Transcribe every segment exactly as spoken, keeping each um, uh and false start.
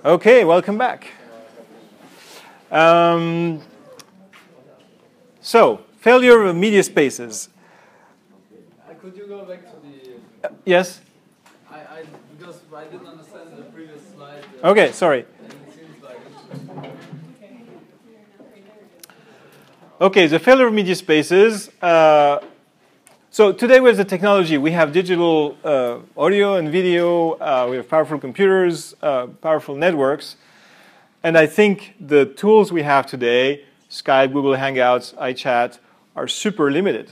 Okay, welcome back. Um, so, failure of media spaces. Uh, could you go back to the... Uh, yes? I, I, because I didn't understand the previous slide. Uh, Okay, sorry. And it seems like interesting. Okay, the failure of media spaces. Uh, so today with the technology, we have digital uh, audio and video, uh, we have powerful computers, uh, powerful networks. And I think the tools we have today, Skype, Google Hangouts, iChat, are super limited.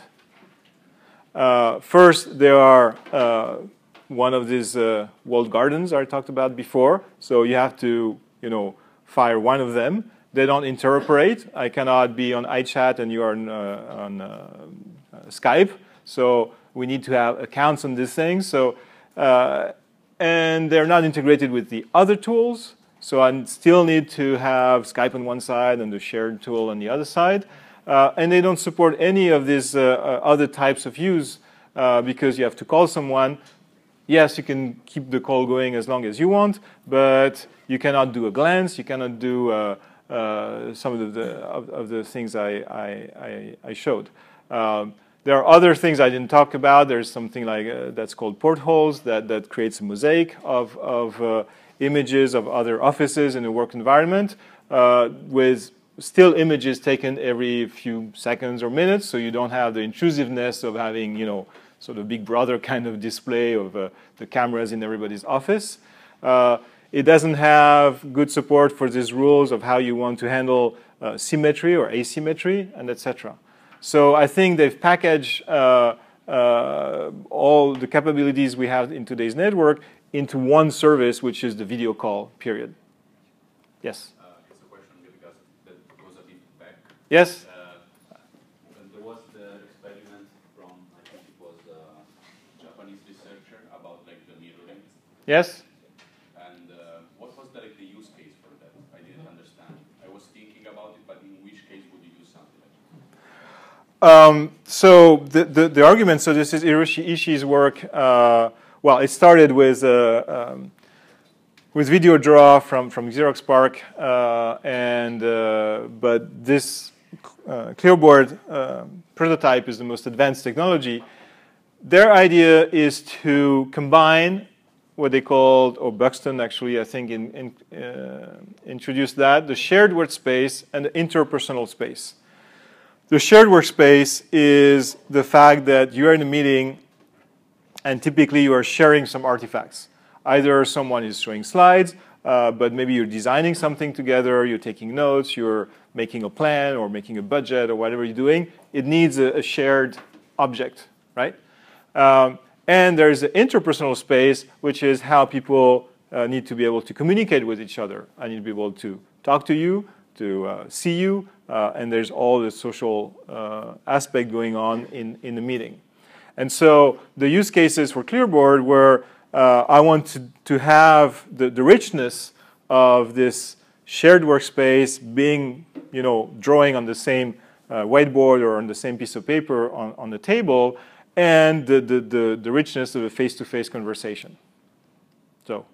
Uh, first, there are uh, one of these uh, walled gardens I talked about before. So you have to, you know, fire one of them. They don't interoperate. I cannot be on iChat and you are on, uh, on uh, Skype. So we need to have accounts on these things. So, uh, and they're not integrated with the other tools. So I still need to have Skype on one side and the shared tool on the other side. Uh, and they don't support any of these uh, uh, other types of use uh, because you have to call someone. Yes, you can keep the call going as long as you want, but you cannot do a glance. You cannot do uh, uh, some of the, of, of the things I, I, I, I showed. Um, there are other things I didn't talk about. There's something like uh, that's called portholes that, that creates a mosaic of, of uh, images of other offices in a work environment uh, with still images taken every few seconds or minutes, so you don't have the intrusiveness of having, you know, sort of Big Brother kind of display of uh, the cameras in everybody's office. Uh, it doesn't have good support for these rules of how you want to handle uh, symmetry or asymmetry, and et cetera. So I think they've packaged uh, uh, all the capabilities we have in today's network into one service, which is the video call, period. Yes? Uh, it's a question because that goes a bit back. Yes? Uh, there was the experiment from, I think it was a Japanese researcher about like the mirroring. Yes? And uh, what was the, like, the use case for that? I didn't understand. I was thinking about it, but in which case would you use something like that? Um, so the, the, the argument, so this is Hiroshi Ishii's work. Uh, well, it started with uh, um, with VideoDraw from from Xerox PARC, uh, and uh, but this uh, Clearboard uh, prototype is the most advanced technology. Their idea is to combine what they called, or Buxton actually, I think, in, in, uh, introduced that, the shared workspace and the interpersonal space. The shared workspace is the fact that you're in a meeting and typically you are sharing some artifacts. Either someone is showing slides, uh, but maybe you're designing something together, you're taking notes, you're making a plan or making a budget or whatever you're doing. It needs a, a shared object, right? Um, and there's the interpersonal space, which is how people uh, need to be able to communicate with each other. I need to be able to talk to you, to uh, see you, uh, and there's all the social uh, aspect going on in, in the meeting. And so the use cases for Clearboard were, uh, I want to, to have the, the richness of this shared workspace being, you know, drawing on the same uh, whiteboard or on the same piece of paper on, on the table, and the, the, the, the richness of a face-to-face conversation. So.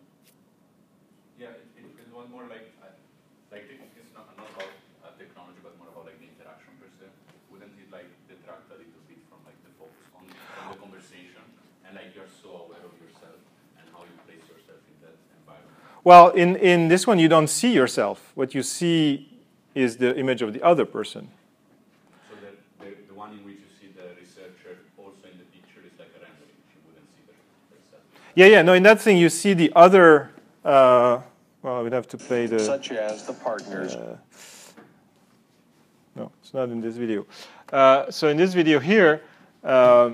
Yeah, it, it, it was more like, uh, like it's not, not about uh, technology, but more about like the interaction per se. Wouldn't it like detract a little bit from like the focus on, on the conversation, and like you're so aware of yourself and how you place yourself in that environment? Well, in, in this one, you don't see yourself. What you see is the image of the other person. So the, the, the one in which you see the researcher also in the picture is like a rendering. You wouldn't see the herself. Yeah, yeah. No, in that thing, you see the other. Uh, well, we'd have to play the. Such as the partners. Uh, no, it's not in this video. Uh, so in this video here, uh,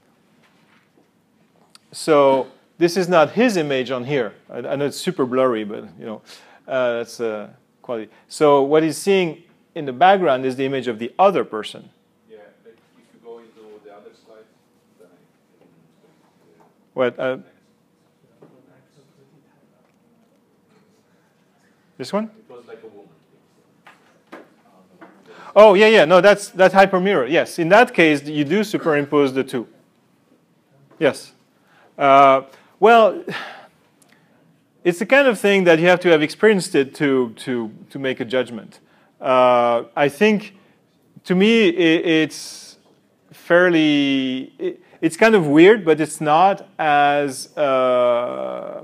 so this is not his image on here. I, I know it's super blurry, but you know, uh, that's uh, quality. So what he's seeing in the background is the image of the other person. Yeah, like if you go into the other slide, then I can. What? Uh, this one? It was like a woman. Oh, yeah, yeah. No, that's that's hypermirror. Yes. In that case, you do superimpose the two. Yes. Uh, well, it's the kind of thing that you have to have experienced it to, to, to make a judgment. Uh, I think, to me, it, it's fairly, it, it's kind of weird, but it's not as, uh,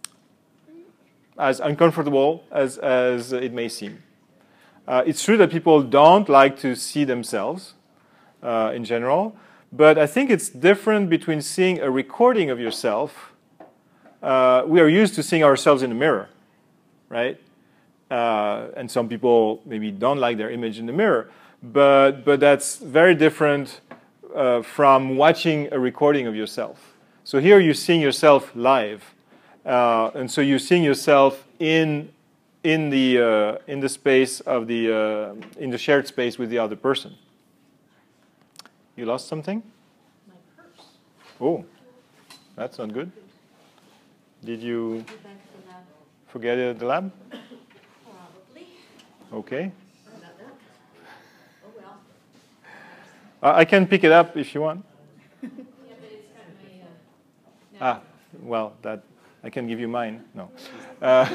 as uncomfortable as, as it may seem. Uh, it's true that people don't like to see themselves uh, in general, but I think it's different between seeing a recording of yourself. Uh, we are used to seeing ourselves in the mirror, right? Uh, and some people maybe don't like their image in the mirror, but, but that's very different uh, from watching a recording of yourself. So here you're seeing yourself live, uh, and so you're seeing yourself in, in, the, uh, in the space of the, uh, in the shared space with the other person. You lost something? My purse. Oh, that's not good. Did you forget it at the lab? Probably. Okay. Sorry about that. Oh well. Uh, I can pick it up if you want. Yeah, but it's got my. Uh, Ah, well, that I can give you mine. No. Uh,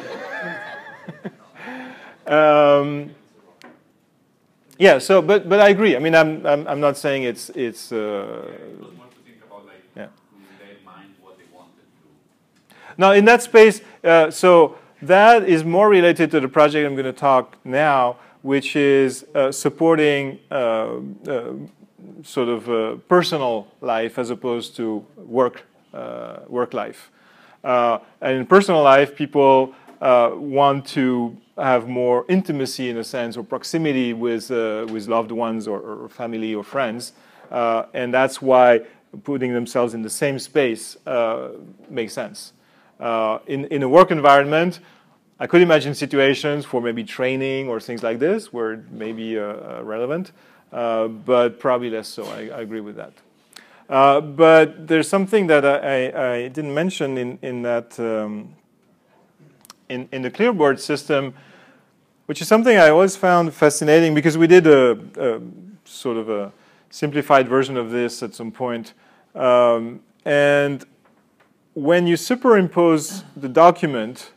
um, yeah. So, but but I agree. I mean, I'm I'm, I'm not saying it's it's. Uh, It was more to think about like yeah. in their mind what they wanted to. Now, in that space, uh, so that is more related to the project I'm going to talk now, which is uh, supporting uh, uh, sort of uh, personal life as opposed to work uh, work life. Uh, and in personal life, people uh, want to have more intimacy, in a sense, or proximity with uh, with loved ones or, or family or friends, uh, and that's why putting themselves in the same space uh, makes sense. Uh, in, in a work environment, I could imagine situations for maybe training or things like this where it may be uh, uh, relevant, uh, but probably less so. I, I agree with that. Uh, but there's something that I, I, I didn't mention in, in that um, in, in the Clearboard system, which is something I always found fascinating because we did a, a sort of a simplified version of this at some point. Um, and when you superimpose the document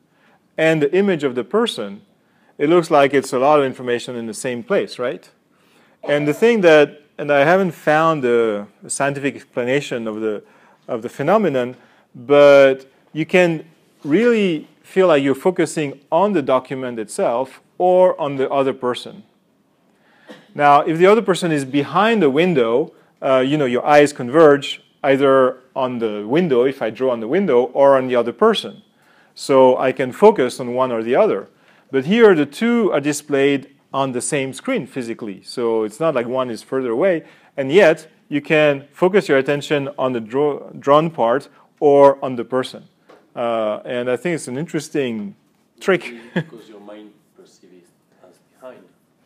and the image of the person, it looks like it's a lot of information in the same place, right? And the thing that, and I haven't found a, a scientific explanation of the, of the phenomenon, but you can really feel like you're focusing on the document itself or on the other person. Now, if the other person is behind the window, uh, you know, your eyes converge either on the window, if I draw on the window, or on the other person. So I can focus on one or the other. But here, the two are displayed on the same screen physically. So it's not like one is further away. And yet, you can focus your attention on the draw, drawn part or on the person. Uh, and I think it's an interesting trick. Because your mind perceives it as behind.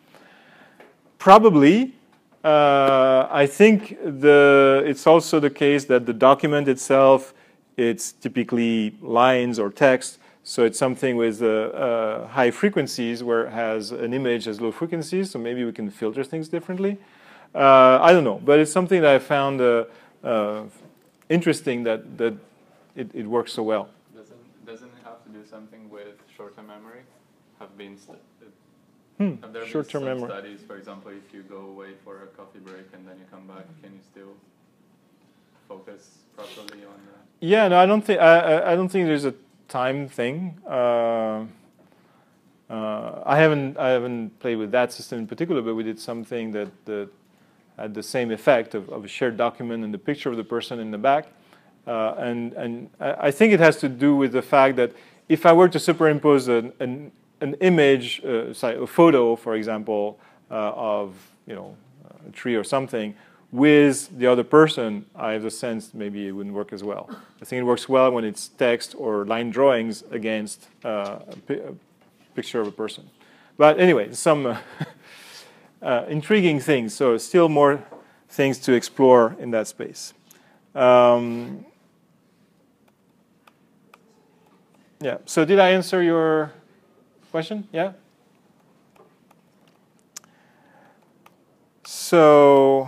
Probably. Uh, I think the, it's also the case that the document itself, it's typically lines or text. So it's something with uh, uh, high frequencies where it has an image has low frequencies. So maybe we can filter things differently. Uh, I don't know. But it's something that I found uh, uh, interesting that, that it, it works so well. Doesn't, doesn't it have to do something with short-term memory? Have been st Hmm. have there Short-term been some memory. studies, for example, if you go away for a coffee break and then you come back, can you still focus properly on the... Yeah, no, I don't think I, I don't think there's a time thing. Uh, uh, I haven't I haven't played with that system in particular, but we did something that, that had the same effect of, of a shared document and the picture of the person in the back. Uh, and and I think it has to do with the fact that if I were to superimpose an, an an image, uh, sorry, a photo, for example, uh, of you know a tree or something, with the other person, I have the sense maybe it wouldn't work as well. I think it works well when it's text or line drawings against uh, a, pi a picture of a person. But anyway, some uh, uh, intriguing things. So still more things to explore in that space. Um, yeah. So did I answer your question? Yeah. So.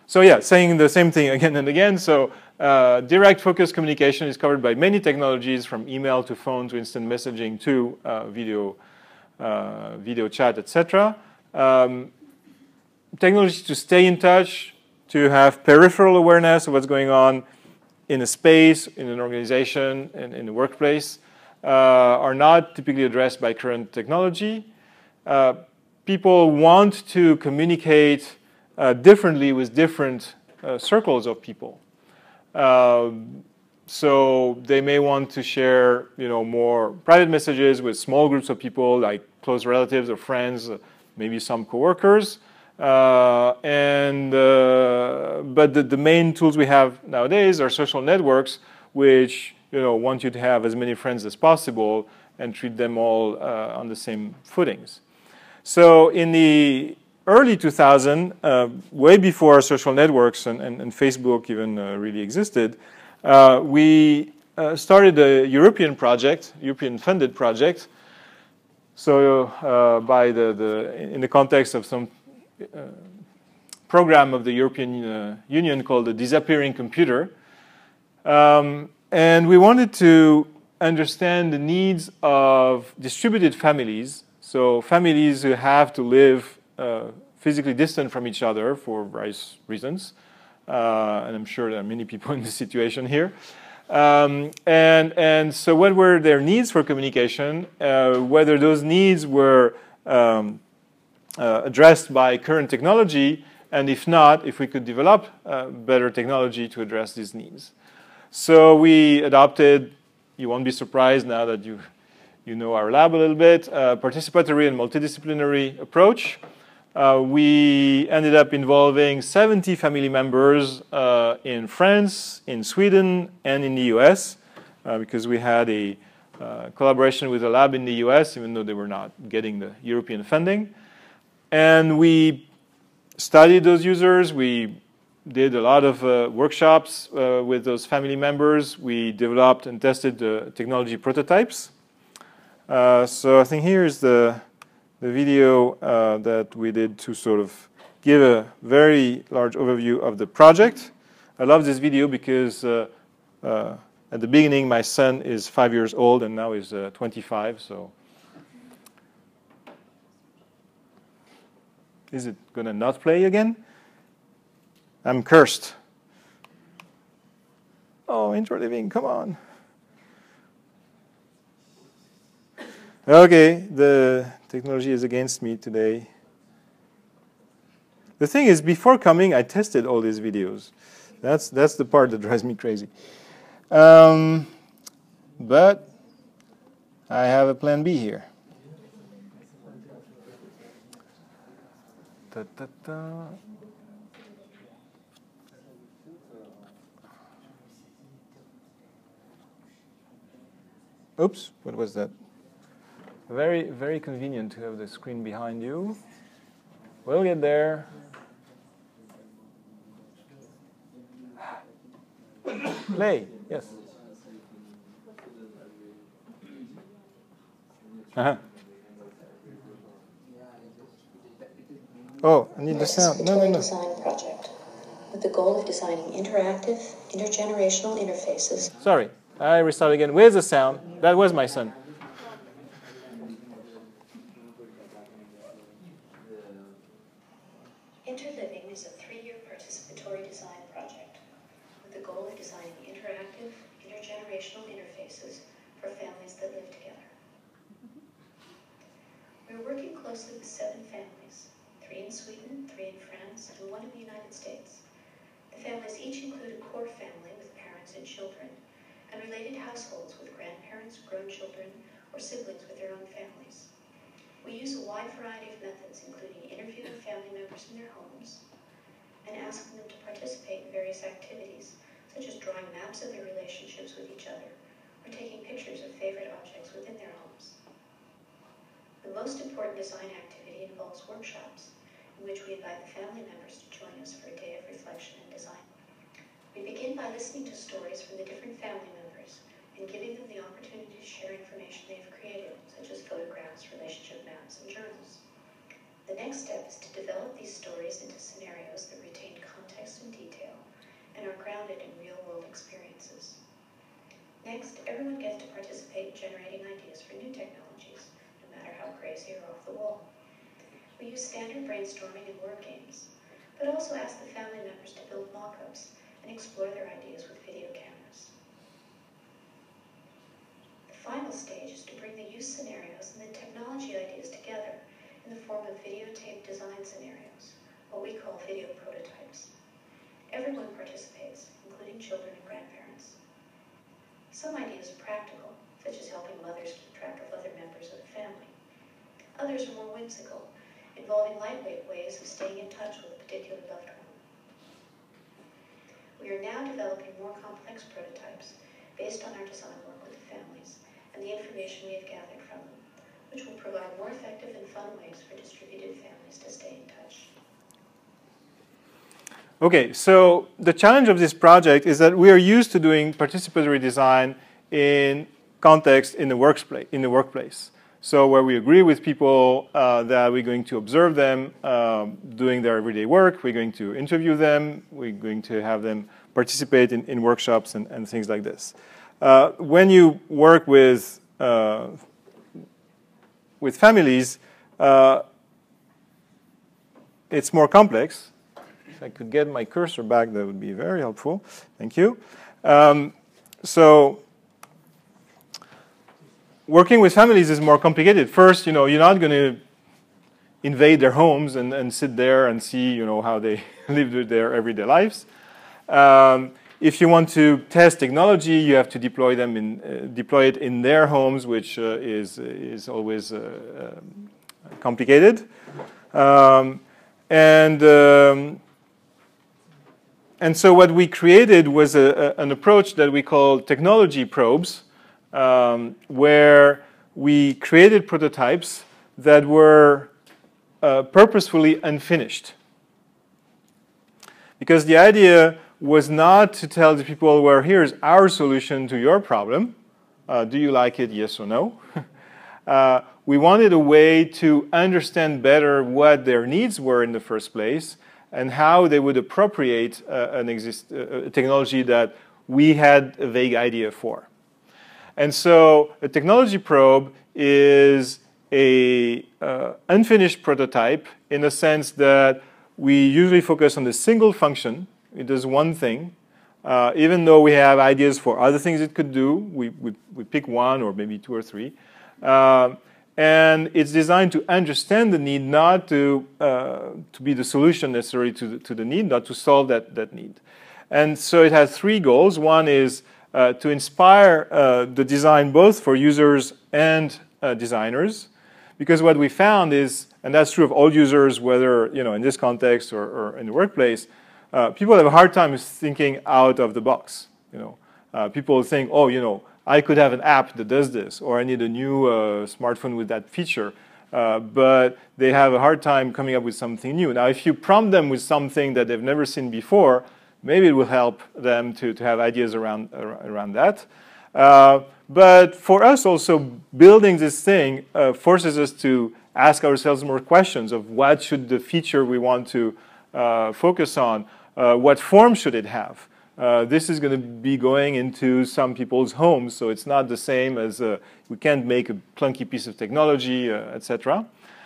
so yeah, saying the same thing again and again. So uh, direct focused communication is covered by many technologies, from email to phone to instant messaging to uh, video, uh, video chat, et cetera. Um, technologies to stay in touch, to have peripheral awareness of what's going on in a space, in an organization, in, in the workplace, uh, are not typically addressed by current technology. Uh, people want to communicate uh, differently with different uh, circles of people. Uh, so they may want to share, you know, more private messages with small groups of people, like close relatives or friends, uh, maybe some coworkers. Uh, and uh, but the, the main tools we have nowadays are social networks, which, you know, want you to have as many friends as possible and treat them all uh, on the same footings. So in the early two thousands, uh, way before social networks and, and, and Facebook even uh, really existed, uh, we uh, started a European project, European-funded project. So uh, by the, the in the context of some uh, program of the European uh, Union called the Disappearing Computer, um, and we wanted to understand the needs of distributed families. So families who have to live uh, physically distant from each other for various reasons. Uh, and I'm sure there are many people in this situation here. Um, and, and so what were their needs for communication, uh, whether those needs were um, uh, addressed by current technology, and if not, if we could develop uh, better technology to address these needs. So we adopted, you won't be surprised now that you You know our lab a little bit, uh, participatory and multidisciplinary approach. Uh, we ended up involving seventy family members uh, in France, in Sweden, and in the U S, uh, because we had a uh, collaboration with a lab in the U S, even though they were not getting the European funding. And we studied those users. We did a lot of uh, workshops uh, with those family members. We developed and tested the technology prototypes. Uh, so I think here's the, the video uh, that we did to sort of give a very large overview of the project. I love this video because uh, uh, at the beginning my son is five years old and now he's uh, twenty-five. So is it going to not play again? I'm cursed. Oh, intro living, come on. Okay, the technology is against me today. The thing is, before coming, I tested all these videos. That's, that's the part that drives me crazy. Um, but I have a plan B here. Da, da, da. Oops, what was that? Very, very convenient to have the screen behind you. We'll get there. Play, yes. Uh-huh. Oh, I need the sound. No, no, no. Design project with the goal of designing interactive, intergenerational interfaces. Sorry, I restart again. Where's the sound? That was my son. Interliving is a three-year participatory design project with the goal of designing interactive, intergenerational interfaces for families that live together. We're working closely with seven families, three in Sweden, three in France, and one in the United States. The families each include a core family with parents and children, and related households with grandparents, grown children, or siblings with their own families. We use a wide variety of methods, including interviewing family members in their homes and asking them to participate in various activities, such as drawing maps of their relationships with each other or taking pictures of favorite objects within their homes. The most important design activity involves workshops, in which we invite the family members to join us for a day of reflection and design. We begin by listening to stories from the different family members and giving them the opportunity to share information they have created, such as photographs, relationship maps, and journals. The next step is to develop these stories into scenarios that retain context and generating ideas for new technologies, no matter how crazy or off the wall. We use standard brainstorming and word games, but also ask the family members to build mock-ups and explore their ideas with video cameras. The final stage is to bring the use scenarios and the technology ideas together in the form of videotape design scenarios, what we call video prototypes. Everyone participates, including children and grandparents. Some ideas are practical, such as helping mothers keep track of other members of the family. Others are more whimsical, involving lightweight ways of staying in touch with a particular loved one. We are now developing more complex prototypes based on our design work with the families and the information we have gathered from them, which will provide more effective and fun ways for distributed families to stay in touch. Okay, so the challenge of this project is that we are used to doing participatory design in context in the workplace. In the workplace. So where we agree with people uh, that we're going to observe them um, doing their everyday work, we're going to interview them, we're going to have them participate in, in workshops and, and things like this. Uh, when you work with, uh, with families, uh, it's more complex. If I could get my cursor back, that would be very helpful. Thank you. Um, so. Working with families is more complicated. First, you know, you're not going to invade their homes and, and sit there and see, you know, how they live their everyday lives. Um, if you want to test technology, you have to deploy them in uh, deploy it in their homes, which uh, is is always uh, uh, complicated. Um, and um, and so what we created was a, a, an approach that we call technology probes. Um, where we created prototypes that were uh, purposefully unfinished. Because the idea was not to tell the people, well, here's our solution to your problem. Uh, do you like it, yes or no? uh, we wanted a way to understand better what their needs were in the first place and how they would appropriate uh, an exist uh, technology that we had a vague idea for. And so a technology probe is a uh, unfinished prototype in the sense that we usually focus on the single function. It does one thing. Uh, even though we have ideas for other things it could do, we, we, we pick one or maybe two or three. Uh, and it's designed to understand the need, not to, uh, to be the solution necessary to the, to the need, not to solve that, that need. And so it has three goals. One is Uh, to inspire uh, the design both for users and uh, designers, because what we found is, and that's true of all users, whether you know in this context or, or in the workplace, uh, people have a hard time thinking out of the box. You know, uh, people think, oh, you know, I could have an app that does this, or I need a new uh, smartphone with that feature, uh, but they have a hard time coming up with something new. Now, if you prompt them with something that they've never seen before, maybe it will help them to, to have ideas around, around that. Uh, but for us also, building this thing uh, forces us to ask ourselves more questions of what should the feature we want to uh, focus on, uh, what form should it have. Uh, this is going to be going into some people's homes, so it's not the same as uh, we can't make a clunky piece of technology, uh, et cetera.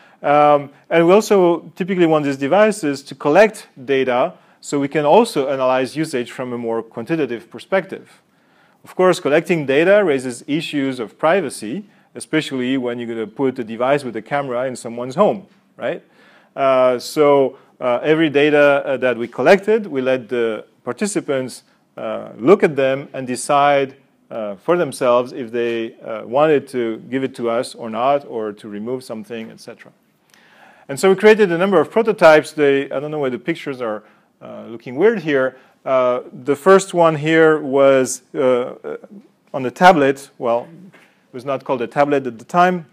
Um, and we also typically want these devices to collect data so we can also analyze usage from a more quantitative perspective. Of course, collecting data raises issues of privacy, especially when you're going to put a device with a camera in someone's home, right? Uh, so uh, every data uh, that we collected, we let the participants uh, look at them and decide uh, for themselves if they uh, wanted to give it to us or not, or to remove something, et cetera. And so we created a number of prototypes. They, I don't know why the pictures are Uh, looking weird here. Uh, the first one here was uh, on a tablet. Well, it was not called a tablet at the time,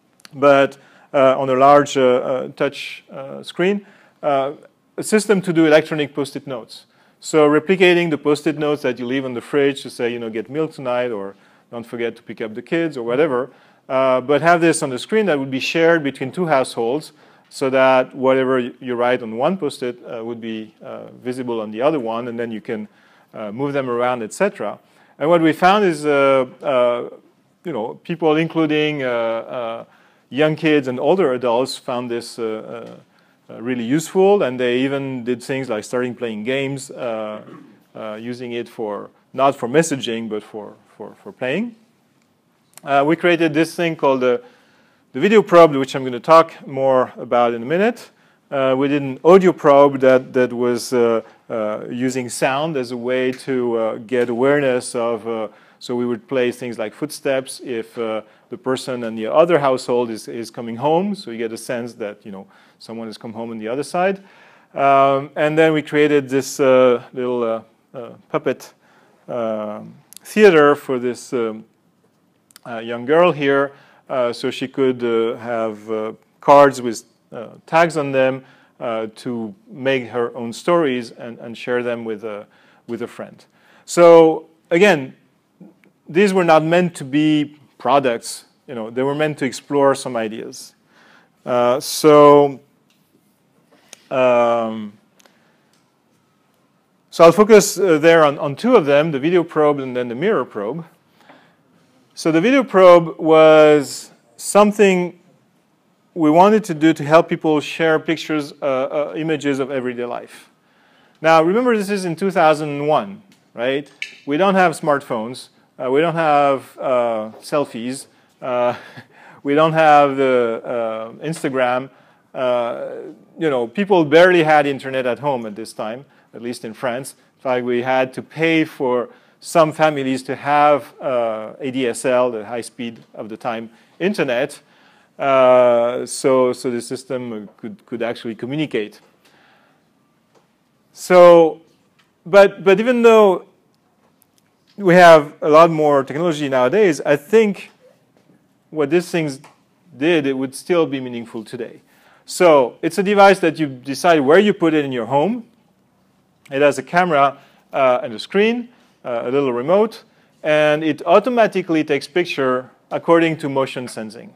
but uh, on a large uh, uh, touch uh, screen, uh, a system to do electronic post-it notes. So replicating the post-it notes that you leave on the fridge to say, you know, get milk tonight, or don't forget to pick up the kids, or whatever. Uh, but have this on the screen that would be shared between two households, so that whatever you write on one post-it uh, would be uh, visible on the other one, and then you can uh, move them around, et cetera. And what we found is, uh, uh, you know, people, including uh, uh, young kids and older adults, found this uh, uh, really useful, and they even did things like starting playing games, uh, uh, using it for not for messaging, but for for for playing. Uh, we created this thing called the the video probe, which I'm going to talk more about in a minute. Uh, we did an audio probe that that was uh, uh, using sound as a way to uh, get awareness of. Uh, so we would play things like footsteps if uh, the person in the other household is is coming home. So you get a sense that you know someone has come home on the other side. Um, and then we created this uh, little uh, uh, puppet uh, theater for this um, uh, young girl here, uh, so she could uh, have uh, cards with Uh, tags on them uh, to make her own stories and, and share them with a, with a friend. So again, these were not meant to be products. You know, they were meant to explore some ideas. Uh, so, um, so I'll focus uh, there on, on two of them, the video probe and then the mirror probe. So the video probe was something we wanted to do to help people share pictures, uh, uh, images of everyday life. Now, remember, this is in two thousand one, right? We don't have smartphones. Uh, we don't have uh, selfies. Uh, we don't have the uh, Instagram. Uh, you know, people barely had internet at home at this time, at least in France. In fact, we had to pay for some families to have uh, A D S L, the high speed of the time internet. Uh, so, so the system could, could actually communicate. So, but, but even though we have a lot more technology nowadays, I think what these things did, it would still be meaningful today. So it's a device that you decide where you put it in your home. It has a camera uh, and a screen, uh, a little remote, and it automatically takes picture according to motion sensing.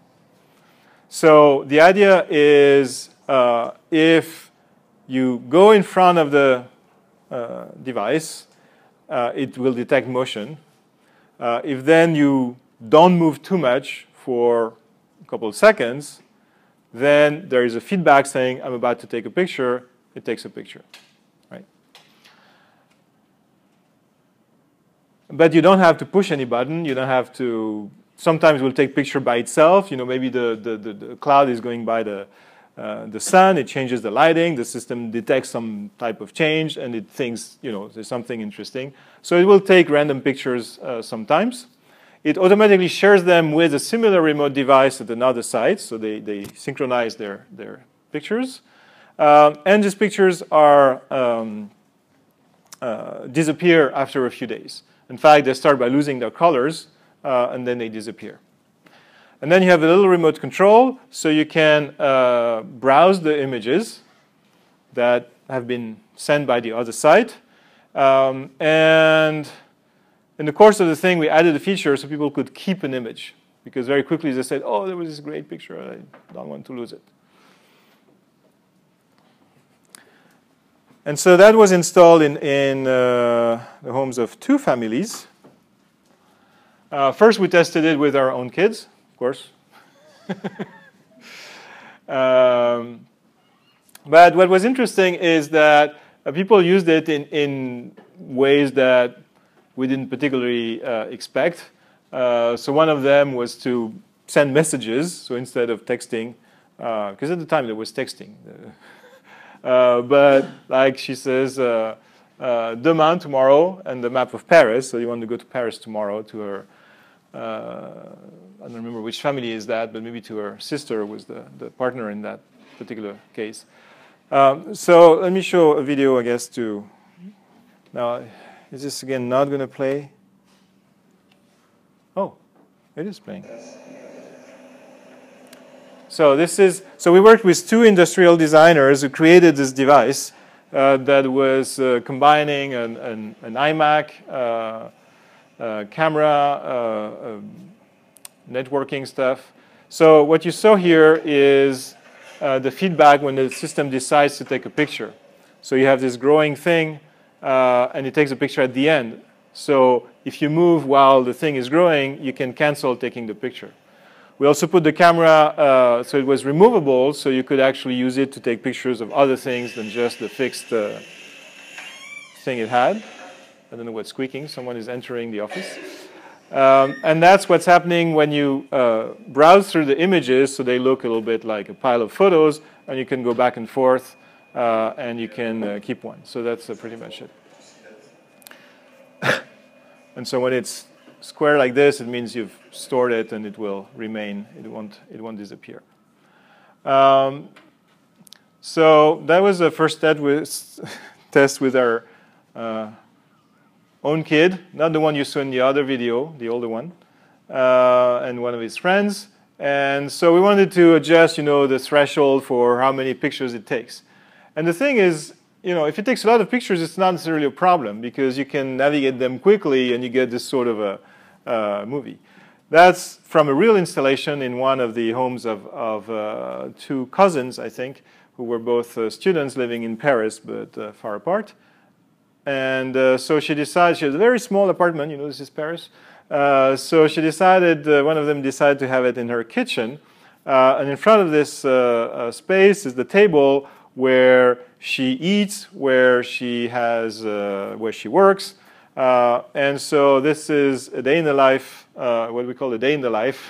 So the idea is uh, if you go in front of the uh, device, uh, it will detect motion. Uh, if then you don't move too much for a couple of seconds, then there is a feedback saying, I'm about to take a picture. It takes a picture, right? But you don't have to push any button. You don't have to. Sometimes it will take picture by itself. You know, maybe the, the, the, the cloud is going by the, uh, the sun. It changes the lighting. The system detects some type of change, and it thinks, you know, there's something interesting. So it will take random pictures uh, sometimes. It automatically shares them with a similar remote device at another site. So they, they synchronize their, their pictures. Um, and these pictures are um, uh, disappear after a few days. In fact, they start by losing their colors. Uh, and then they disappear. And then you have a little remote control, so you can uh, browse the images that have been sent by the other site. Um, and in the course of the thing, we added a feature so people could keep an image, because very quickly they said, oh, there was this great picture, I don't want to lose it. And so that was installed in, in uh, the homes of two families. Uh, first, we tested it with our own kids, of course. um, but what was interesting is that uh, people used it in, in ways that we didn't particularly uh, expect. Uh, so one of them was to send messages. So instead of texting, because uh, at the time there was texting. uh, but like she says, uh, uh, demain, tomorrow, and the map of Paris. So you want to go to Paris tomorrow to her. Uh, I don't remember which family is that, but maybe to her sister was the, the partner in that particular case. Um, so let me show a video, I guess, to... Now, is this, again, not going to play? Oh, it is playing. So this is... So we worked with two industrial designers who created this device uh, that was uh, combining an, an, an iMac, uh, Uh, camera, uh, um, networking stuff. So what you saw here is uh, the feedback when the system decides to take a picture. So you have this growing thing, uh, and it takes a picture at the end. So if you move while the thing is growing, you can cancel taking the picture. We also put the camera, uh, so it was removable, so you could actually use it to take pictures of other things than just the fixed uh, thing it had. I don't know what's squeaking. Someone is entering the office. Um, and that's what's happening when you uh, browse through the images, so they look a little bit like a pile of photos, and you can go back and forth, uh, and you can uh, keep one. So that's uh, pretty much it. And so when it's square like this, it means you've stored it and it will remain. It won't, it won't disappear. Um, so that was the first test with, test with our uh, own kid, not the one you saw in the other video, the older one, uh, and one of his friends. And so we wanted to adjust, you know, the threshold for how many pictures it takes. And the thing is, you know, if it takes a lot of pictures, it's not necessarily a problem because you can navigate them quickly and you get this sort of a uh, movie. That's from a real installation in one of the homes of, of uh, two cousins, I think, who were both uh, students living in Paris but uh, far apart. And uh, so she decided, she has a very small apartment, you know, this is Paris. Uh, so she decided, uh, one of them decided to have it in her kitchen. Uh, and in front of this uh, uh, space is the table where she eats, where she has, uh, where she works. Uh, and so this is a day in the life, uh, what we call a day in the life,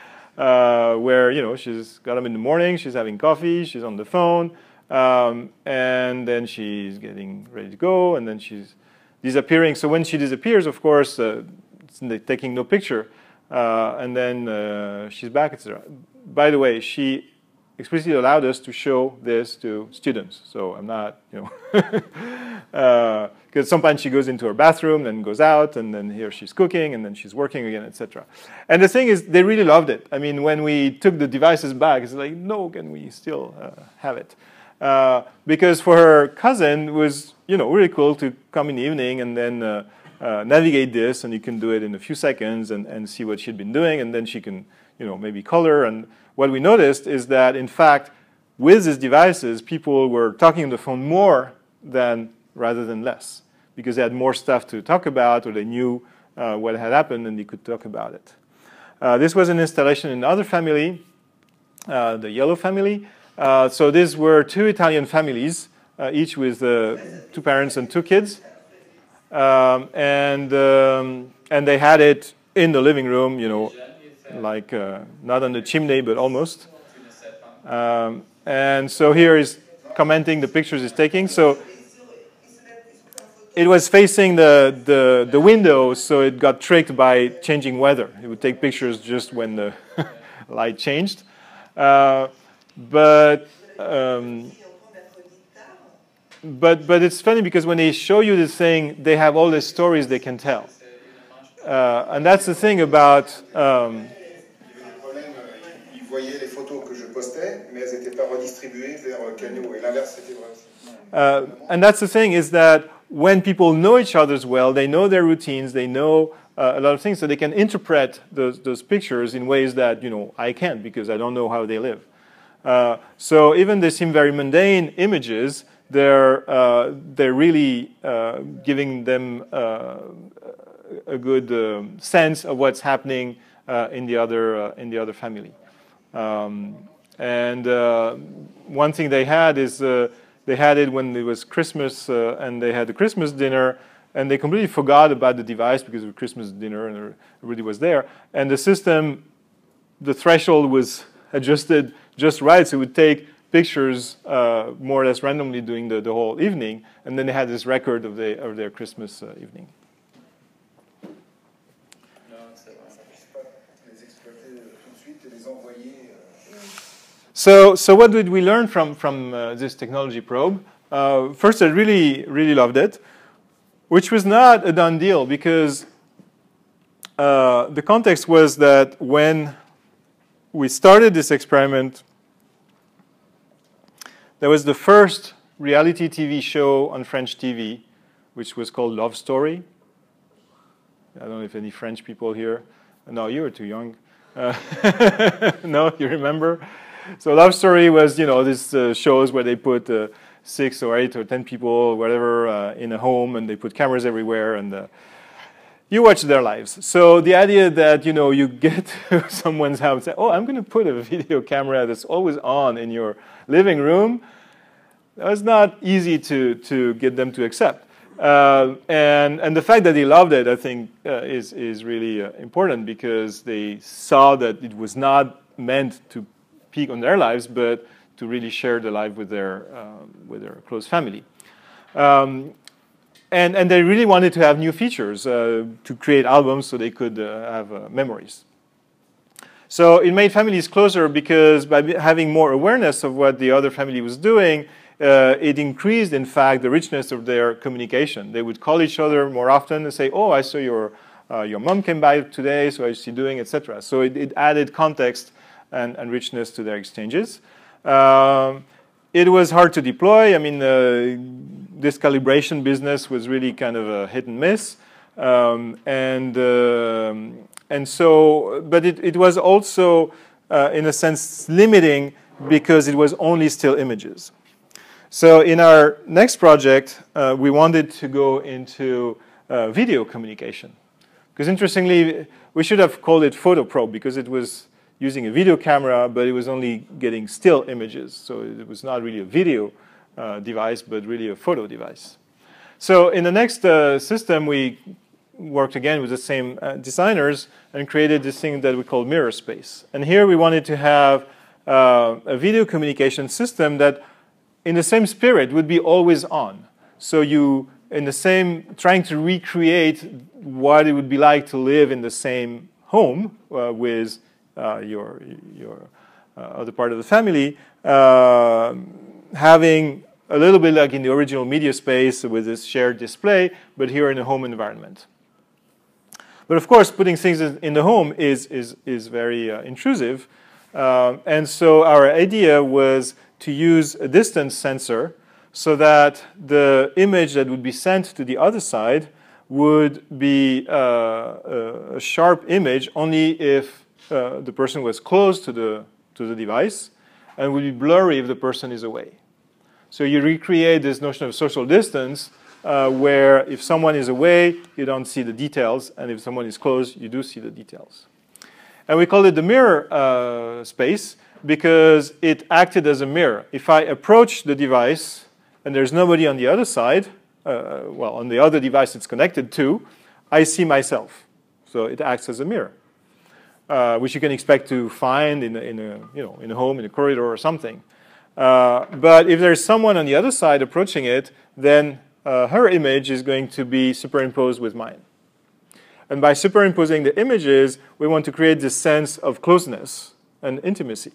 uh, where, you know, she's got up in the morning, she's having coffee, she's on the phone, um, and then she's getting ready to go, and then she's disappearing. So when she disappears, of course, uh, it's taking no picture, uh, and then uh, she's back, et cetera. By the way, she explicitly allowed us to show this to students. So I'm not, you know, because uh, sometimes she goes into her bathroom, then goes out, and then here she's cooking, and then she's working again, et cetera. And the thing is, they really loved it. I mean, when we took the devices back, it's like, no, can we still uh, have it? Uh, because for her cousin, it was, you know, really cool to come in the evening and then uh, uh, navigate this, and you can do it in a few seconds and, and see what she'd been doing, and then she can, you know, maybe color. And what we noticed is that, in fact, with these devices, people were talking on the phone more than rather than less, because they had more stuff to talk about, or they knew uh, what had happened, and they could talk about it. Uh, this was an installation in another family, uh, the Yellow family. Uh, so these were two Italian families, uh, each with uh, two parents and two kids. Um, and, um, and they had it in the living room, you know, like uh, not on the chimney, but almost. Um, and so here is commenting the pictures he's taking. So it was facing the, the, the window, so it got tricked by changing weather. It would take pictures just when the light changed. Uh, but, um, but, but it's funny because when they show you this thing, they have all these stories they can tell. Uh, and that's the thing about... Um, Uh, and that's the thing, is that when people know each other well, they know their routines, they know uh, a lot of things, so they can interpret those, those pictures in ways that, you know, I can't, because I don't know how they live. Uh, so even they seem very mundane images, they're, uh, they're really uh, giving them uh, a good uh, sense of what's happening uh, in the other, uh, in the other family. Um, and uh, one thing they had is uh, they had it when it was Christmas, uh, and they had the Christmas dinner, and they completely forgot about the device because of the Christmas dinner, and everybody was there. And the system, the threshold was adjusted just right, so it would take pictures uh, more or less randomly during the, the whole evening, and then they had this record of, the, of their Christmas uh, evening. So, so what did we learn from, from uh, this technology probe? Uh, first, I really, really loved it, which was not a done deal, because uh, the context was that when we started this experiment, there was the first reality T V show on French T V, which was called Love Story. I don't know if any French people here. No, you were too young. Uh, no, you remember? So Love Story was, you know, these uh, shows where they put uh, six or eight or ten people, whatever, uh, in a home, and they put cameras everywhere, and uh, you watch their lives. So the idea that, you know, you get to someone's house and say, oh, I'm going to put a video camera that's always on in your living room, that was not easy to, to get them to accept. Uh, and, and the fact that they loved it, I think, uh, is, is really uh, important, because they saw that it was not meant to peek on their lives, but to really share the life with their, uh, with their close family. Um, And, and they really wanted to have new features uh, to create albums so they could uh, have uh, memories. So it made families closer, because by having more awareness of what the other family was doing, uh, it increased, in fact, the richness of their communication. They would call each other more often and say, oh, I saw your, uh, your mom came by today, so how's she doing, et cetera. So it, it added context and, and richness to their exchanges. Um, It was hard to deploy. I mean, uh, this calibration business was really kind of a hit and miss. Um, and, um, and so, but it, it was also, uh, in a sense, limiting, because it was only still images. So in our next project, uh, we wanted to go into uh, video communication. Because interestingly, we should have called it PhotoProbe, because it was using a video camera, but it was only getting still images. So it was not really a video uh, device, but really a photo device. So in the next uh, system, we worked again with the same uh, designers and created this thing that we call Mirror Space. And here we wanted to have uh, a video communication system that, in the same spirit, would be always on. So you, in the same, trying to recreate what it would be like to live in the same home uh, with Uh, your your uh, other part of the family, uh, having a little bit like in the original media space with this shared display, but here in a home environment. But of course, putting things in the home is is is very uh, intrusive, uh, and so our idea was to use a distance sensor, so that the image that would be sent to the other side would be uh, a sharp image only if Uh, the person was close to the, to the device, and would be blurry if the person is away. So you recreate this notion of social distance, uh, where if someone is away, you don't see the details, and if someone is close, you do see the details. And we call it the mirror uh, space, because it acted as a mirror. If I approach the device, and there's nobody on the other side, uh, well, on the other device it's connected to, I see myself. So it acts as a mirror. Uh, which you can expect to find in a, in a you know in a home, in a corridor, or something. Uh, but if there's someone on the other side approaching it, then uh, her image is going to be superimposed with mine. And by superimposing the images, we want to create this sense of closeness and intimacy.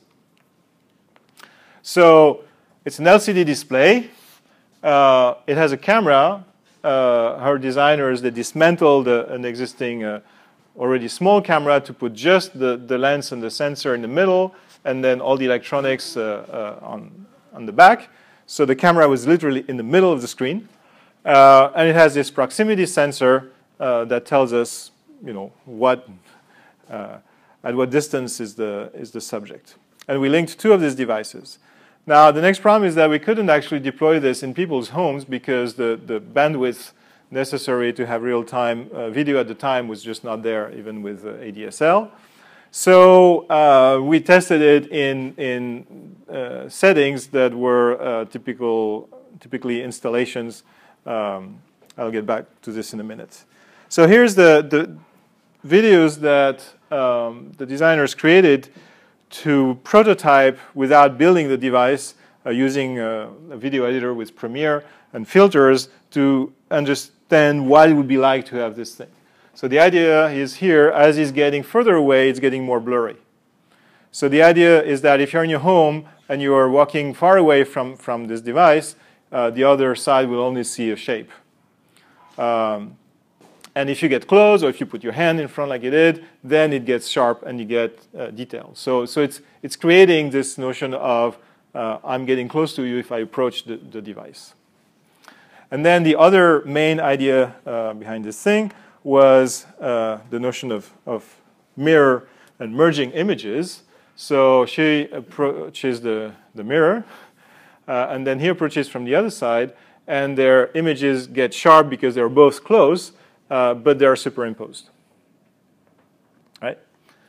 So it's an L C D display. Uh, it has a camera. Uh, her designers, they dismantled uh, an existing uh, already small camera to put just the, the lens and the sensor in the middle, and then all the electronics uh, uh, on, on the back. So the camera was literally in the middle of the screen. Uh, and it has this proximity sensor uh, that tells us, you know, what, uh, at what distance is the, is the subject. And we linked two of these devices. Now, the next problem is that we couldn't actually deploy this in people's homes, because the, the bandwidth necessary to have real-time uh, video at the time was just not there, even with uh, A D S L. So uh, we tested it in, in uh, settings that were uh, typical, typically installations. Um, I'll get back to this in a minute. So here's the, the videos that um, the designers created to prototype without building the device, uh, using a, a video editor with Premiere and filters to understand what it would be like to have this thing. So the idea is here, as it's getting further away, it's getting more blurry. So the idea is that if you're in your home and you are walking far away from, from this device, uh, the other side will only see a shape. Um, and if you get close, or if you put your hand in front like you did, then it gets sharp and you get uh, detail. So, so it's, it's creating this notion of uh, I'm getting close to you if I approach the, the device. And then the other main idea uh, behind this thing was uh, the notion of, of mirror and merging images. So she approaches the, the mirror, uh, and then he approaches from the other side, and their images get sharp because they're both close, uh, but they are superimposed. Right?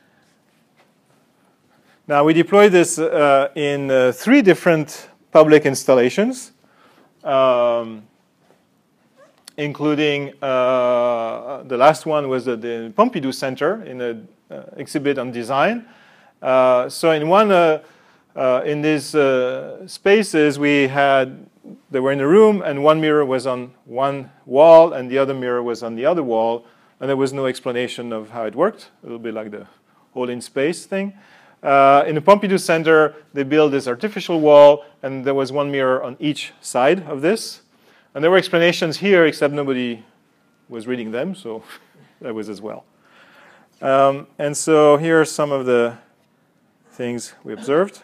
Now, we deployed this uh, in uh, three different public installations, um, including uh, the last one was at the Pompidou Center in an uh, exhibit on design. Uh, so in one, uh, uh, in these uh, spaces, we had, they were in a room, and one mirror was on one wall, and the other mirror was on the other wall, and there was no explanation of how it worked, a little bit like the hole in space thing. Uh, in the Pompidou Center, they built this artificial wall, and there was one mirror on each side of this. And there were explanations here, except nobody was reading them, so that was as well. Um, and so here are some of the things we observed.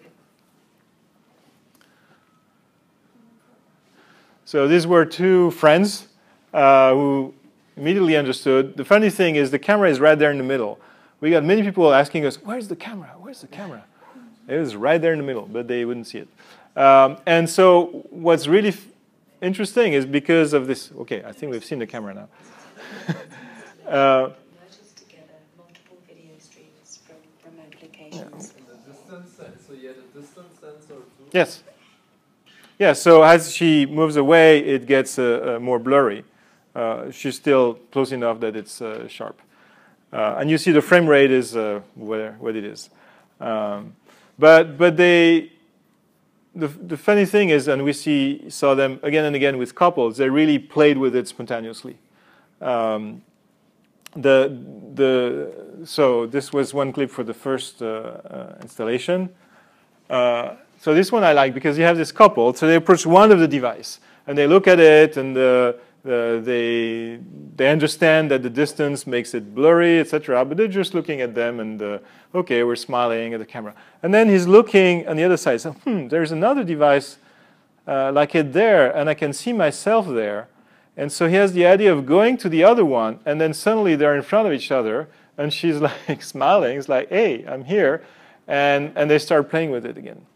So these were two friends uh, who immediately understood. The funny thing is the camera is right there in the middle. We got many people asking us, where's the camera? Where's the camera? It was right there in the middle, but they wouldn't see it. Um, and so what's really f interesting is because of this. Okay, I think we've seen the camera now. uh, Merges together multiple video streams from remote locations. And the distance sense, so you had a distance sensor too? yes. Yeah, so as she moves away, it gets uh, uh, more blurry. Uh, she's still close enough that it's uh, sharp. Uh, and you see the frame rate is uh, where, what it is. Um, but but they, the, the funny thing is, and we see saw them again and again with couples, they really played with it spontaneously. Um, the, the, so this was one clip for the first uh, uh, installation. Uh, so this one I like because you have this couple. So they approach one of the device, and they look at it, and uh, Uh, they they understand that the distance makes it blurry, et cetera. But they're just looking at them, and uh, okay, we're smiling at the camera. And then he's looking on the other side. So, hmm, there's another device uh, like it there, and I can see myself there. And so he has the idea of going to the other one, and then suddenly they're in front of each other, and she's like smiling. It's like, hey, I'm here, and and they start playing with it again.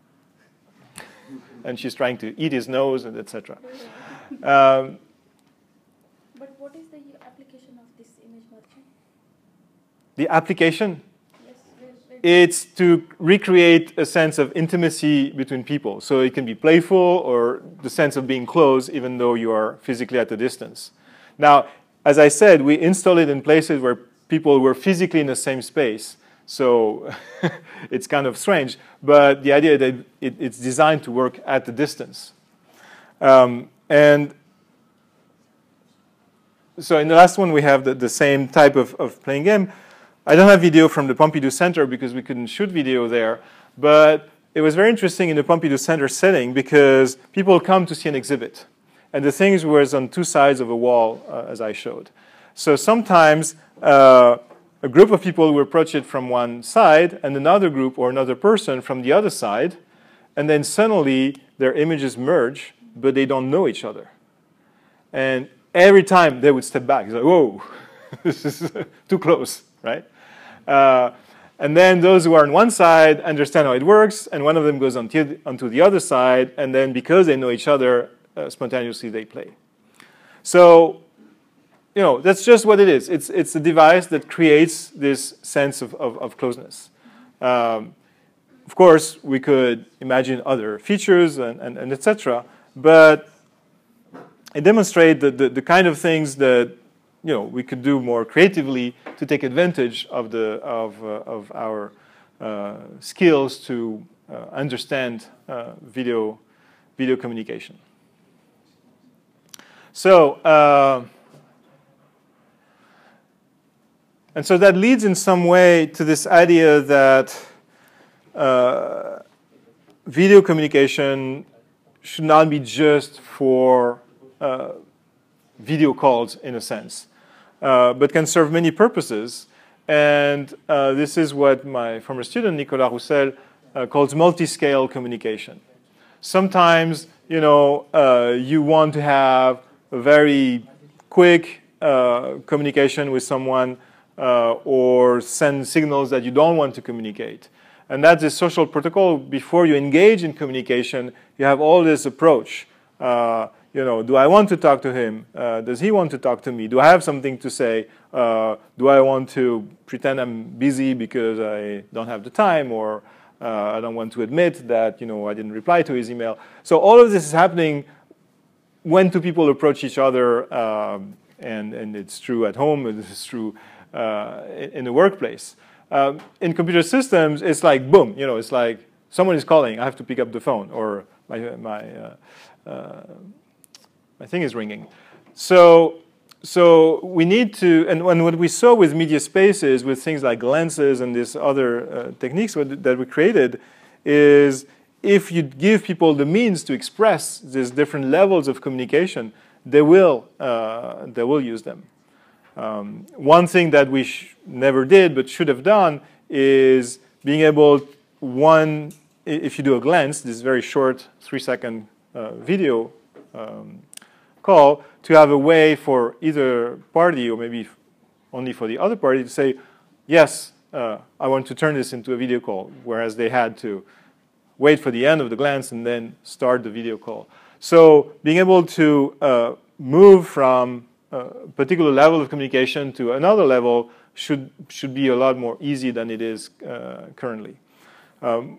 And she's trying to eat his nose, and et cetera. Um, But what is the application of this image merging? The application, Yes, where- where- it's to recreate a sense of intimacy between people. So it can be playful or the sense of being close even though you are physically at a distance. Now, as I said, we install it in places where people were physically in the same space. So it's kind of strange. But the idea that it, it's designed to work at the distance. Um, and So in the last one, we have the, the same type of, of playing game. I don't have video from the Pompidou Center because we couldn't shoot video there. But it was very interesting in the Pompidou Center setting because people come to see an exhibit. And the things was on two sides of a wall, uh, as I showed. So sometimes uh, a group of people will approach it from one side and another group or another person from the other side. And then suddenly their images merge, but they don't know each other. And every time they would step back. It's like, whoa, this is too close, right? Uh, and then those who are on one side understand how it works, and one of them goes onto, onto the other side, and then because they know each other, uh, spontaneously they play. So, you know, that's just what it is. It's, it's a device that creates this sense of, of, of closeness. Um, of course, we could imagine other features and, and, and et cetera, but it demonstrates the, the, the kind of things that you know we could do more creatively to take advantage of the of uh, of our uh, skills to uh, understand uh, video video communication. So uh, and so that leads in some way to this idea that uh, video communication should not be just for Uh, video calls, in a sense, uh, but can serve many purposes. And uh, this is what my former student, Nicolas Roussel, uh, calls multi-scale communication. Sometimes, you know, uh, you want to have a very quick uh, communication with someone uh, or send signals that you don't want to communicate. And that's a social protocol. Before you engage in communication, you have all this approach. Uh, you know, do I want to talk to him? Uh, does he want to talk to me? Do I have something to say? Uh, do I want to pretend I'm busy because I don't have the time, or uh, I don't want to admit that, you know, I didn't reply to his email? So all of this is happening when two people approach each other, um, and, and it's true at home, and it's true uh, in, in the workplace. Um, in computer systems, it's like, boom, you know, it's like someone is calling, I have to pick up the phone, or my, my, uh, uh, my thing is ringing. So, so we need to, and, and what we saw with media spaces, with things like lenses and these other uh, techniques that we created, is if you give people the means to express these different levels of communication, they will, uh, they will use them. Um, one thing that we sh never did but should have done is being able, one, if you do a glance, this very short three-second uh, video um, call, to have a way for either party, or maybe only for the other party, to say, yes, uh, I want to turn this into a video call, whereas they had to wait for the end of the glance and then start the video call. So being able to uh, move from a particular level of communication to another level should, should be a lot more easy than it is uh, currently. Um,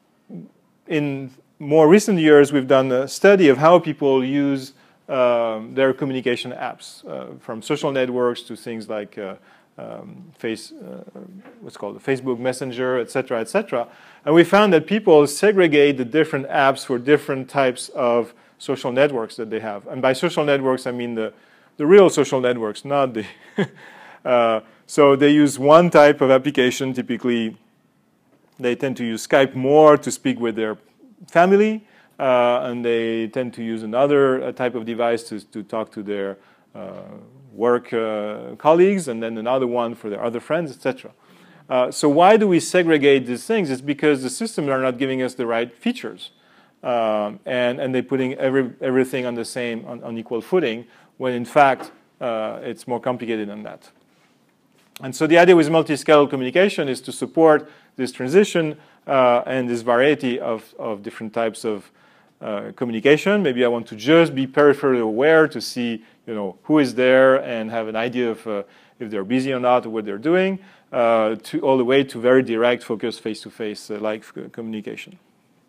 in more recent years, we've done a study of how people use um, their communication apps, uh, from social networks to things like uh, um, face, uh, what's called the Facebook Messenger, et cetera, et cetera. And we found that people segregate the different apps for different types of social networks that they have. And by social networks, I mean the, the real social networks, not the... uh, so they use one type of application. Typically, they tend to use Skype more to speak with their family, uh, and they tend to use another uh, type of device to, to talk to their uh, work uh, colleagues, and then another one for their other friends, et cetera. Uh, so why do we segregate these things? It's because the systems are not giving us the right features. Um, and, and they're putting every, everything on the same, on, on equal footing, when in fact, uh, it's more complicated than that. And so the idea with multi-scale communication is to support this transition uh, and this variety of, of different types of uh, communication. Maybe I want to just be peripherally aware to see, you know, who is there and have an idea of uh, if they're busy or not, or what they're doing, uh, to all the way to very direct, focused, face-to-face uh, like communication.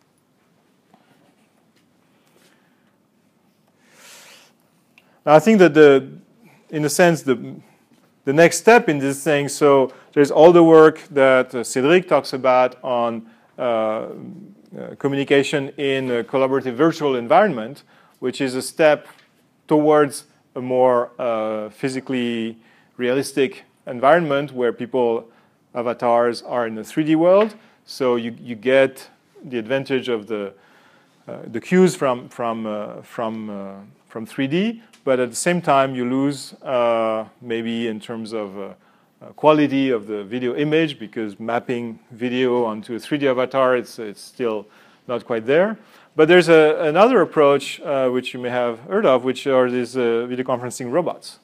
Now, I think that the, in a sense, the the next step in this thing, so there's all the work that uh, Cédric talks about on uh, uh, communication in a collaborative virtual environment, which is a step towards a more uh, physically realistic environment where people, avatars, are in a three D world. So you, you get the advantage of the, uh, the cues from, from, uh, from, uh, from three D, but at the same time you lose uh, maybe in terms of uh, uh, quality of the video image, because mapping video onto a three D avatar, it's, it's still not quite there. But there's a, another approach uh, which you may have heard of, which are these uh, video conferencing robots.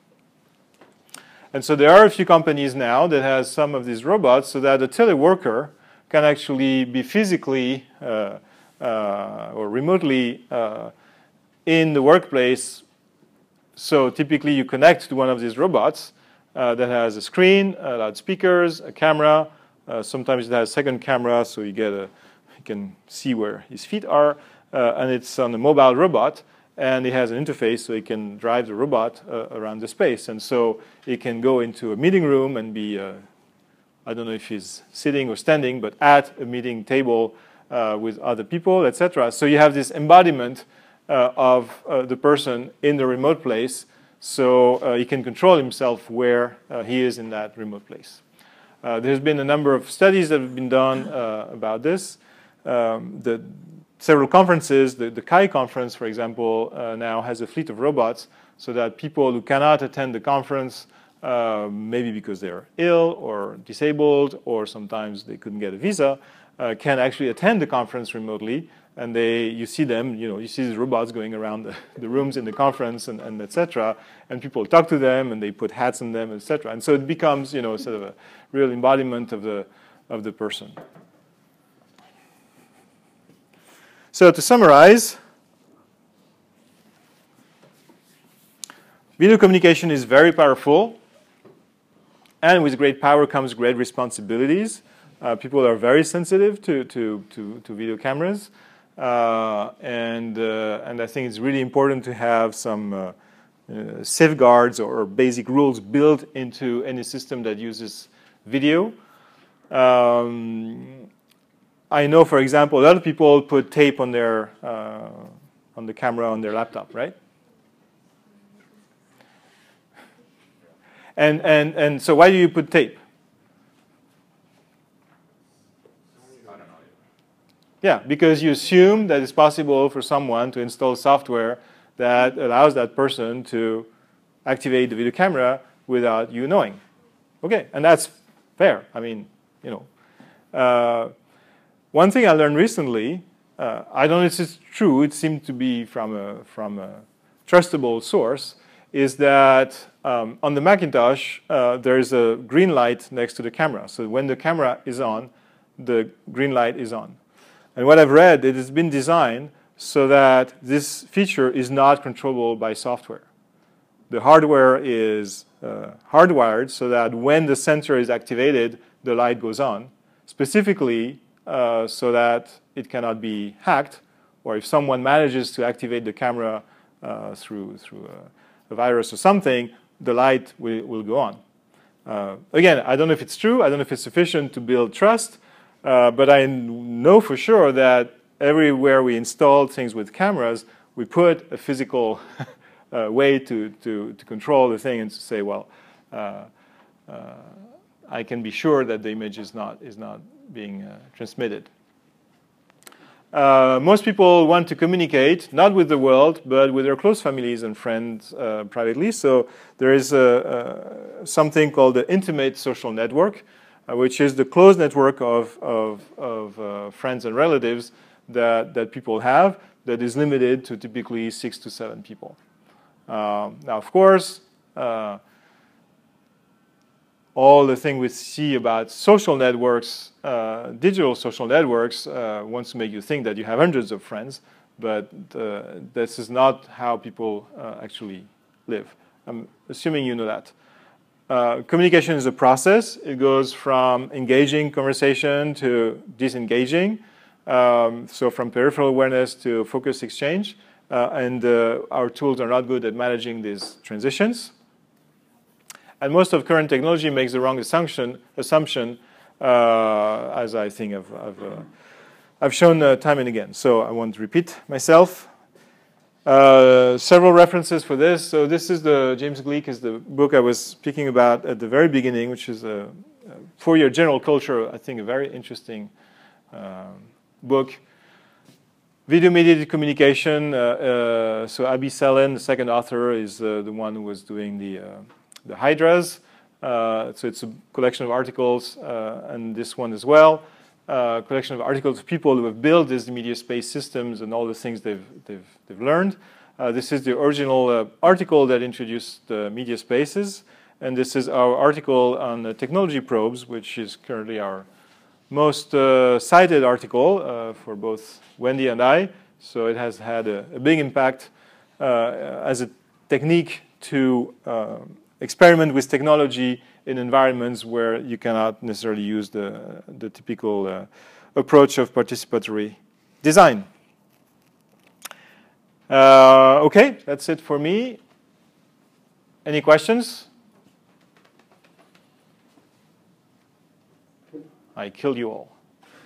And so there are a few companies now that has some of these robots, so that a teleworker can actually be physically uh, uh, or remotely uh, in the workplace. So typically you connect to one of these robots uh, that has a screen, uh, loudspeakers, a camera. Uh, sometimes it has a second camera, so you get a, you can see where his feet are. Uh, and it's on a mobile robot, and it has an interface, so it can drive the robot uh, around the space. And so it can go into a meeting room and be, uh, I don't know if he's sitting or standing, but at a meeting table uh, with other people, et cetera. So you have this embodiment Uh, of uh, the person in the remote place, so uh, he can control himself where uh, he is in that remote place. Uh, there's been a number of studies that have been done uh, about this. Um, the several conferences, the, the C A I conference, for example, uh, now has a fleet of robots, so that people who cannot attend the conference, uh, maybe because they're ill or disabled, or sometimes they couldn't get a visa, uh, can actually attend the conference remotely. And they, you see them, you know, you see these robots going around the, the rooms in the conference, and, and et cetera. And people talk to them, and they put hats on them, et cetera. And so it becomes, you know, sort of a real embodiment of the of the person. So to summarize, video communication is very powerful, and with great power comes great responsibilities. Uh, people are very sensitive to, to, to, to video cameras, uh, and, uh, and I think it's really important to have some uh, uh, safeguards or, or basic rules built into any system that uses video. Um, I know, for example, a lot of people put tape on their uh, on the camera on their laptop, right? And and and so, why do you put tape? I don't know. Yeah, because you assume that it's possible for someone to install software that allows that person to activate the video camera without you knowing. Okay, and that's fair. I mean, you know. Uh, one thing I learned recently, uh, I don't know if it's true, it seemed to be from a, from a trustable source, is that um, on the Macintosh, uh, there's a green light next to the camera. So when the camera is on, the green light is on. And what I've read, it has been designed so that this feature is not controllable by software. The hardware is uh, hardwired so that when the sensor is activated, the light goes on, specifically uh, so that it cannot be hacked, or if someone manages to activate the camera uh, through, through a, a virus or something, the light will, will go on. Uh, again, I don't know if it's true. I don't know if it's sufficient to build trust. Uh, but I know for sure that everywhere we install things with cameras, we put a physical uh, way to, to, to control the thing and to say, well, uh, uh, I can be sure that the image is not, is not being uh, transmitted. Uh, most people want to communicate, not with the world, but with their close families and friends uh, privately. So there is a, a, something called the intimate social network, uh, which is the close network of, of, of uh, friends and relatives that, that people have that is limited to typically six to seven people. Um, now, of course, uh, all the thing we see about social networks, uh, digital social networks, uh, wants to make you think that you have hundreds of friends, but uh, this is not how people uh, actually live. I'm assuming you know that. Uh, communication is a process. It goes from engaging conversation to disengaging, um, so from peripheral awareness to focus exchange, uh, and uh, our tools are not good at managing these transitions. And most of current technology makes the wrong assumption, assumption uh, as I think I've, I've, uh, I've shown uh, time and again. So I won't repeat myself. Uh, several references for this. So this is the, James Gleick is the book I was speaking about at the very beginning, which is a, a four-year general culture, I think a very interesting uh, book. Video-mediated communication. Uh, uh, so Abby Selen, the second author, is uh, the one who was doing the... Uh, the Hydras, uh, so it's a collection of articles, uh, and this one as well, uh, collection of articles of people who have built these media space systems and all the things they've, they've, they've learned. Uh, this is the original uh, article that introduced uh, media spaces, and this is our article on uh, technology probes, which is currently our most uh, cited article uh, for both Wendy and I, so it has had a, a big impact uh, as a technique to uh, experiment with technology in environments where you cannot necessarily use the, the typical uh, approach of participatory design. Uh, okay, that's it for me. Any questions? I killed you all.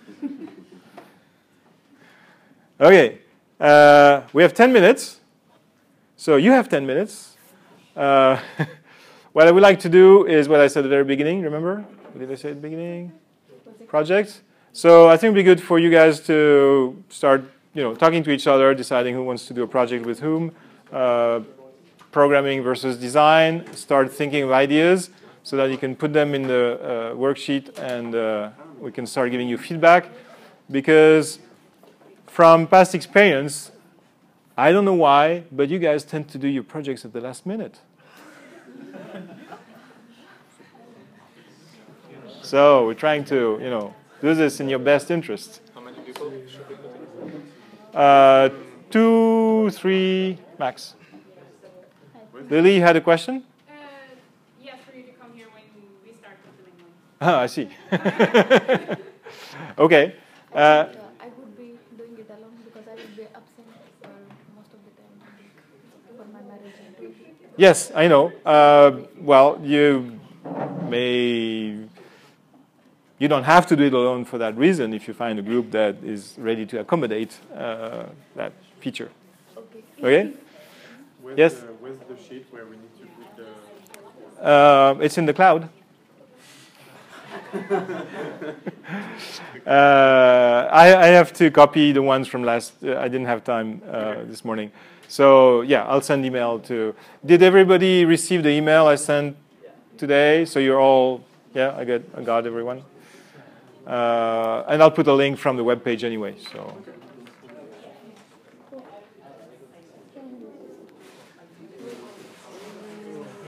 Okay, uh, we have ten minutes. So you have ten minutes. Uh, What I would like to do is what I said at the very beginning, remember? What did I say at the beginning? Project. So I think it would be good for you guys to start, you know, talking to each other, deciding who wants to do a project with whom, uh, programming versus design, start thinking of ideas so that you can put them in the uh, worksheet and uh, we can start giving you feedback. Because from past experience, I don't know why, but you guys tend to do your projects at the last minute. So we're trying to, you know, do this in your best interest. How many people? Uh, two, three, max. Lily, you had a question? Uh, yes, for you to come here when we start filming them. Ah, I see. Okay. Uh, Uh, I would be doing it alone because I will be absent for most of the time for my marriage and everything. yes, I know. Uh, well, you may. You don't have to do it alone for that reason if you find a group that is ready to accommodate uh, that feature. Okay. Okay? Where's Yes? The, where's the sheet where we need to put the... Uh, it's in the cloud. uh, I, I have to copy the ones from last. Uh, I didn't have time uh, this morning, so yeah, I'll send email to. Did everybody receive the email I sent today? So you're all yeah. I got I got everyone, uh, and I'll put a link from the web page anyway. So.